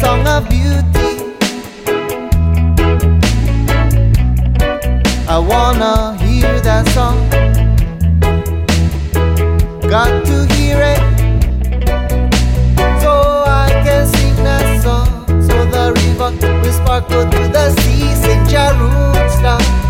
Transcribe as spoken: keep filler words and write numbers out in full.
song of beauty. I wanna hear that song. Got to hear it so I can sing that song. So the river will sparkle to the sea. Sing Jah roots down.